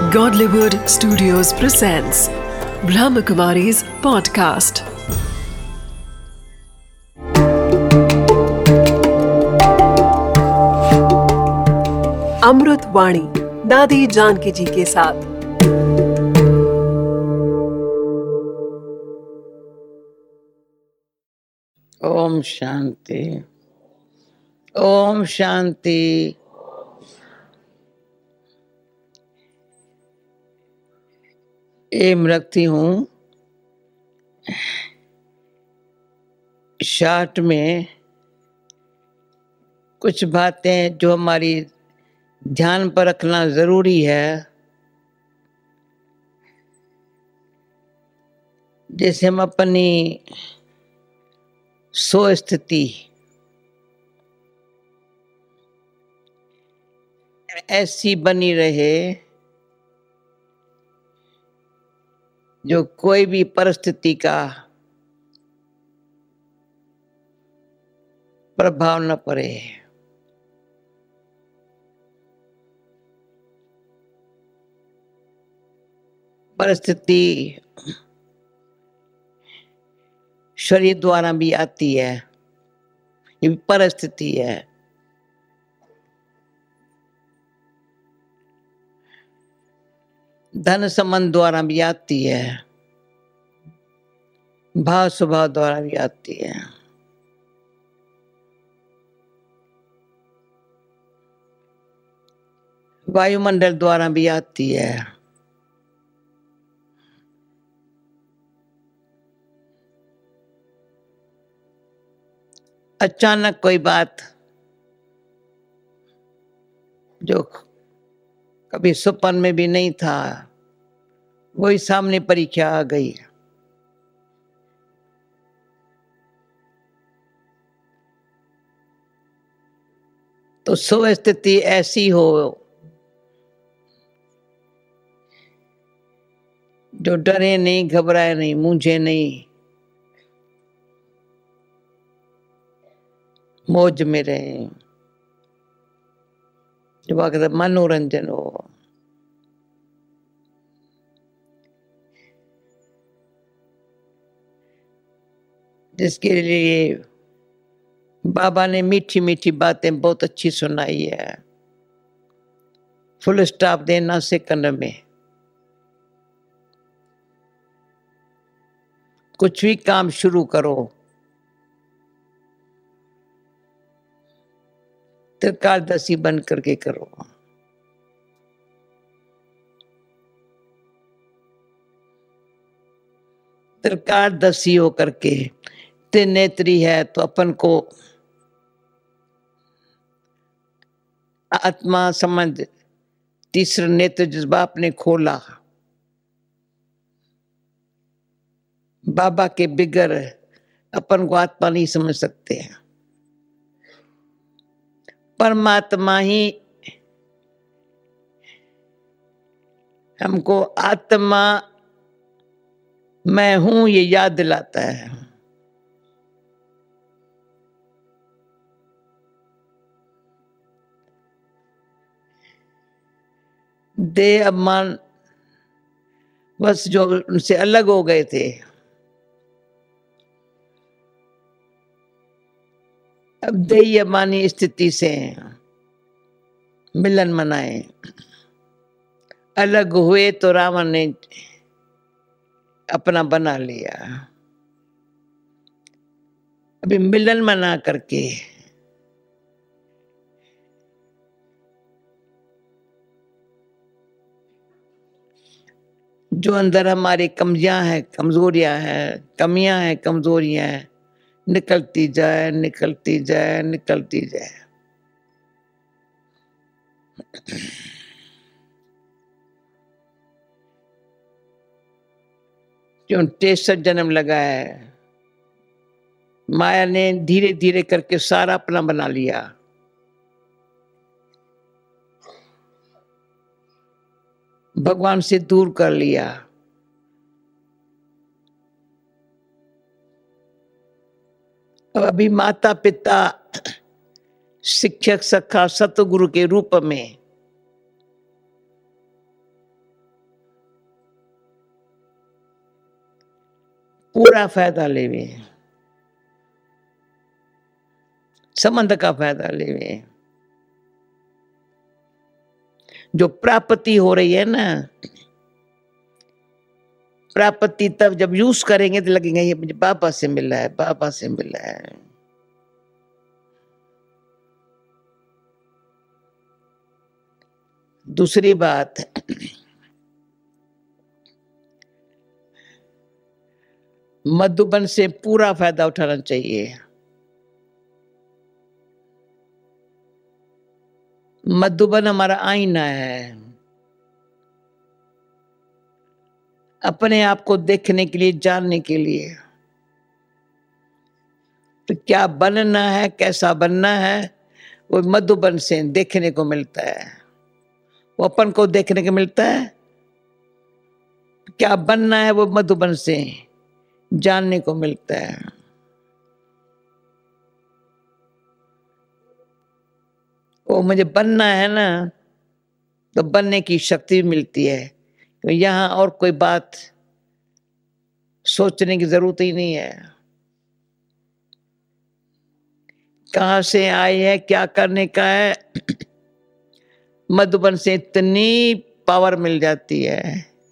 Godlywood Studios presents Brahmakumari's podcast. अमृत वाणी दादी जानकी जी के साथ। ओम शांति, ओम शांति। एम रखती हूँ शार्ट में कुछ बातें जो हमारी ध्यान पर रखना जरूरी है। जैसे हम अपनी स्वस्थिति ऐसी बनी रहे जो कोई भी परिस्थिति का प्रभाव न पड़े। परिस्थिति शरीर द्वारा भी आती है, ये भी परिस्थिति है। धन संबंध द्वारा भी आती है, भाव स्वभाव द्वारा भी आती है। वायुमंडल द्वारा भी आती है। अचानक कोई बात जो कभी स्वप्न में भी नहीं था, वही सामने परीक्षा आ गई। तो स्वस्थिति ऐसी हो जो डरे नहीं, घबराए नहीं, मूंझे नहीं, मौज में रहे, जो वक्त मनोरंजन हो। जिसके लिए बाबा ने मीठी मीठी बातें बहुत अच्छी सुनाई है। फुल स्टॉप देना सेकंड में। कुछ भी काम शुरू करो, त्रिकालदर्शी बन करके करो। त्रिकालदर्शी हो करके, त्रिनेत्री है तो अपन को आत्मा समझ, तीसरा नेत्र जिस बाप ने खोला, बाबा के बिगर अपन को आत्मा नहीं समझ सकते हैं। परमात्मा ही हमको आत्मा मैं हूं ये याद दिलाता है। देह अभिमान बस जो उनसे अलग हो गए थे, अब देही अभिमानी स्थिति से मिलन मनाए। अलग हुए तो रावण ने अपना बना लिया। अभी मिलन मना करके जो अंदर हमारी कमियां हैं, कमियां हैं, कमजोरियां हैं, निकलती जाए, निकलती जाए, निकलती जाए। क्यों 63 जन्म लगाया है, माया ने धीरे धीरे करके सारा अपना बना लिया। भगवान से दूर कर लिया। अब अभी माता पिता, शिक्षक, सखा, सतगुरु के रूप में पूरा फायदा लेवे, संबंध का फायदा लेवे। जो प्राप्ति हो रही है ना, प्राप्ति तब जब यूज करेंगे तो लगेगा ये मुझे बाबा से मिला है, बाबा से मिला है। दूसरी बात, मधुबन से पूरा फायदा उठाना चाहिए। मधुबन हमारा आईना है, अपने आप को देखने के लिए, जानने के लिए। तो क्या बनना है, कैसा बनना है, वो मधुबन से देखने को मिलता है। वो अपन को देखने को मिलता है। क्या बनना है वो मधुबन से जानने को मिलता है। वो मुझे बनना है ना, तो बनने की शक्ति मिलती है। तो यहां और कोई बात सोचने की जरूरत ही नहीं है। कहां से आए है, क्या करने का है, मधुबन से इतनी पावर मिल जाती है।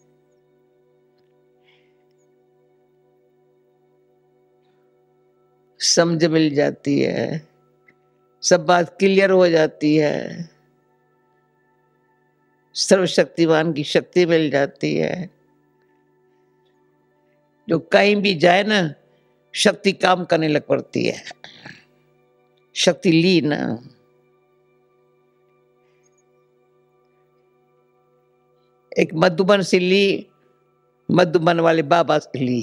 समझ मिल जाती है, सब बात क्लियर हो जाती है, सर्वशक्तिमान की शक्ति मिल जाती है। जो कहीं भी जाए ना, शक्ति काम करने लग पड़ती है। शक्ति ली ना, एक मधुबन से ली, मधुबन वाले बाबा से ली।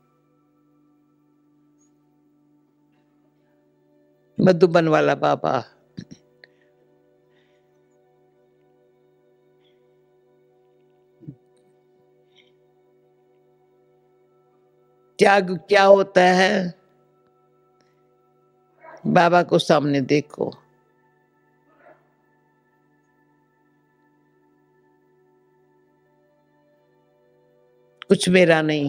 मधुबन वाला बाबा त्याग क्या होता है, बाबा को सामने देखो। कुछ मेरा नहीं,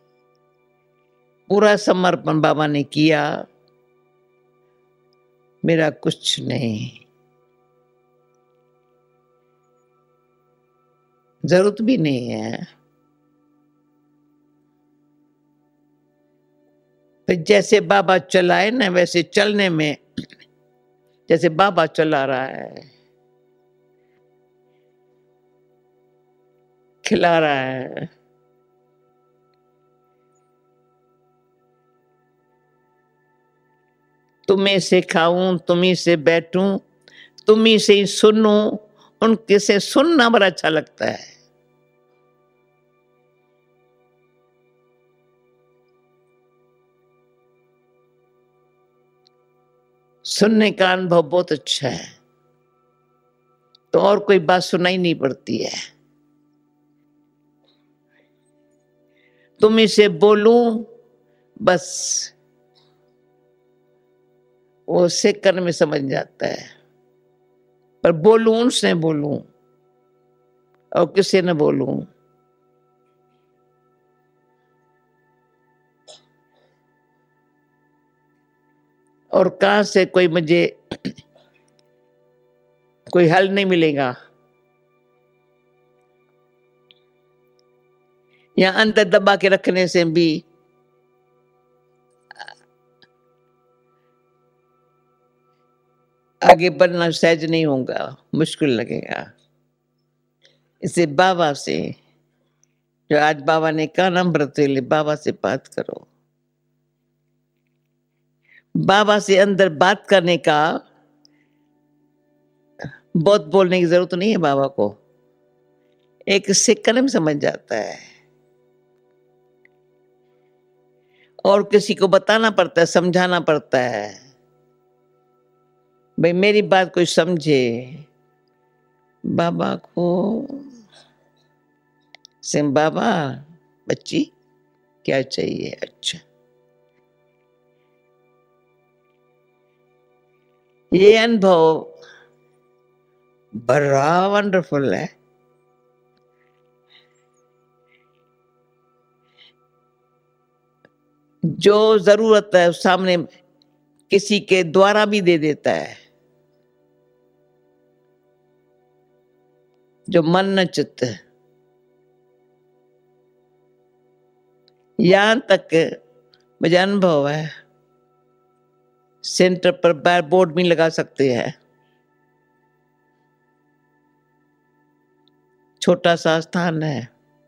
पूरा समर्पण बाबा ने किया, मेरा कुछ नहीं, जरूरत भी नहीं है। फिर जैसे बाबा चलाए ना, वैसे चलने में, जैसे बाबा चला रहा है, खिला रहा है, तुम्हें से खाऊं, तुम्ही से बैठूं, तुम्ही से ही सुनूं, उनके से सुनना बड़ा अच्छा लगता है। सुनने का अनुभव बहुत अच्छा है, तो और कोई बात सुनाई नहीं पड़ती है। तुम्ही से बोलूं, बस वो सेकंड में समझ जाता है। पर बोलूं, उनसे बोलूं और किसी न बोलूं, और कहां से कोई मुझे कोई हल नहीं मिलेगा। या अंदर दबा के रखने से भी आगे बढ़ना सहज नहीं होगा, मुश्किल लगेगा। इसे बाबा से, जो आज बाबा ने कहा ना अमृत वेले, बाबा से बात करो। बाबा से अंदर बात करने का बहुत बोलने की जरूरत नहीं है बाबा को, एक सेकंड में समझ जाता है। और किसी को बताना पड़ता है, समझाना पड़ता है, भाई मेरी बात कोई समझे। बाबा को सिम बाबा, बच्ची क्या चाहिए, अच्छा। ये अनुभव बड़ा वंडरफुल है। जो जरूरत है सामने किसी के द्वारा भी दे देता है, जो मन न चित्त। यहां तक मुझे अनुभव है, सेंटर पर बोर्ड भी लगा सकते हैं, छोटा सा स्थान है,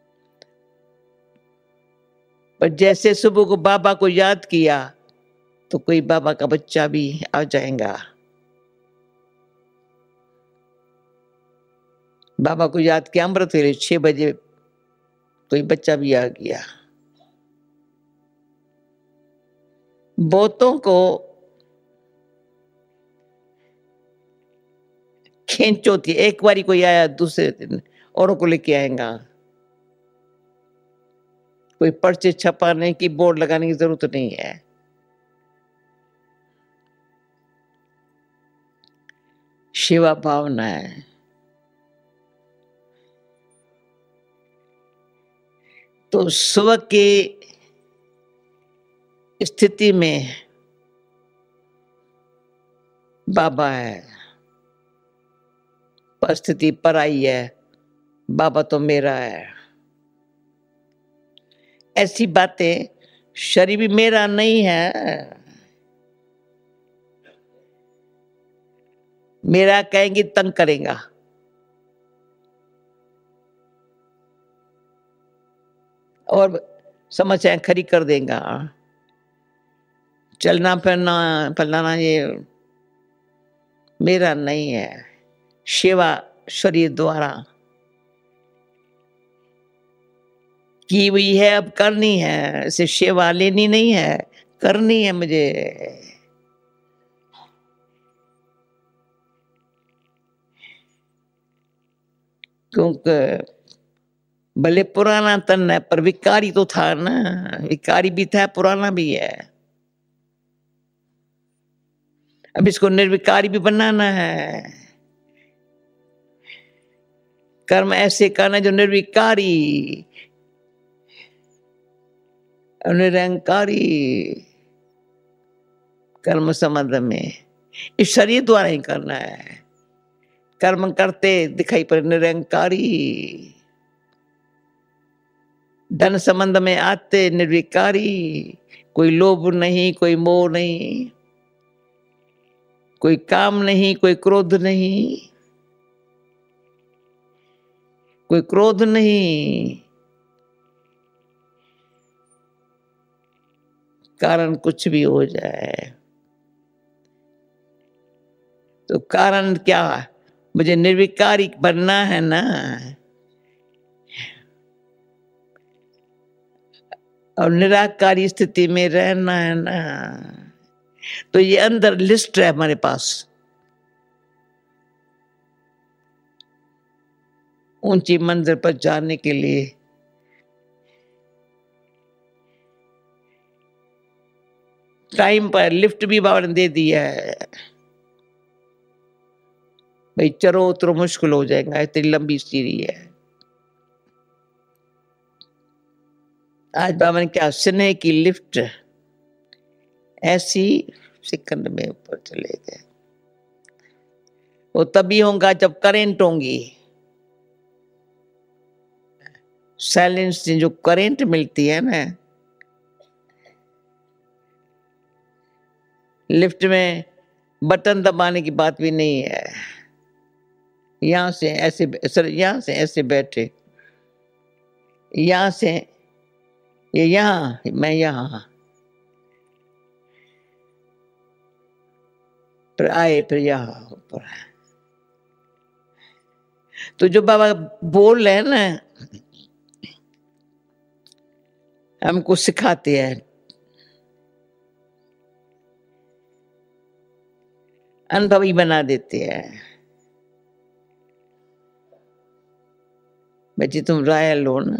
पर जैसे सुबह को बाबा को याद किया तो कोई बाबा का बच्चा भी आ जाएगा। बाबा को याद किया अमृत वेले 6 बजे कोई बच्चा भी आ गया। बहुतों को खींच होती है, एक बारी कोई आया दूसरे दिन औरों को लेके आएगा। कोई पर्चे छपाने की बोर्ड लगाने की जरूरत नहीं है। सेवा भावना है। तो सुबह की स्थिति में बाबा है, परिस्थिति पर आई है, बाबा तो मेरा है। ऐसी बातें, शरीर भी मेरा नहीं है, मेरा कहेंगे तंग करेगा। और समस्याएं खड़ी कर देगा। चलना फिरना फलाना ये मेरा नहीं है। सेवा शरीर द्वारा की हुई है, अब करनी है। इसे सेवा लेनी नहीं है, करनी है मुझे। क्योंकि भले पुराना तन है पर विकारी तो था ना, विकारी भी था, पुराना भी है। अब इसको निर्विकारी भी बनाना है। कर्म ऐसे करना जो निर्विकारी निरंकारी कर्म संबंध में इस शरीर द्वारा ही करना है। कर्म करते दिखाई पर निरंकारी, धन संबंध में आते निर्विकारी। कोई लोभ नहीं, कोई मोह नहीं, कोई काम नहीं, कोई क्रोध नहीं, कोई क्रोध नहीं। कारण कुछ भी हो जाए तो कारण क्या, मुझे निर्विकारी बनना है ना। और निराकारी स्थिति में रहना है ना। तो ये अंदर लिस्ट है हमारे पास, ऊंची मंजिल पर जाने के लिए। टाइम पर लिफ्ट भी बाबा ने दे दिया है। भाई चलो उतरो, मुश्किल हो जाएगा, इतनी लंबी सीढ़ी है। आज बाबा ने क्या, स्नेह की लिफ्ट ऐसी सेकंड में ऊपर चले गए। वो तभी होगा जब करंट होंगी। साइलेंस से जो करंट मिलती है ना, लिफ्ट में बटन दबाने की बात भी नहीं है। यहां से ऐसे सर, यहां से ऐसे बैठे, यहां से ये यहां, मैं यहां, फिर आए, फिर यहां ऊपर। तो जो बाबा बोल रहे हैं ना, हमको सिखाते हैं, अनुभवी बना देते हैं। बेटी तुम राय लो ना।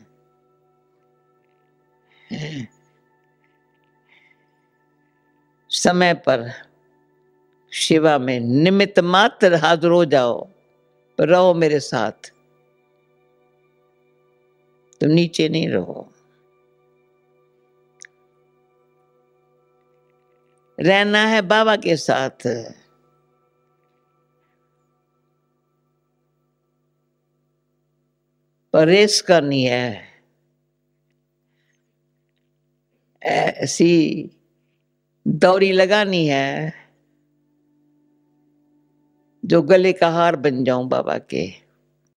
समय पर सेवा में निमित्त मात्र हाजिर हो जाओ, पर रहो मेरे साथ। तुम नीचे नहीं रहो। रहना है बाबा के साथ। पर रेस करनी है ऐसी दौड़ी लगानी है जो गले का हार बन जाऊं बाबा के।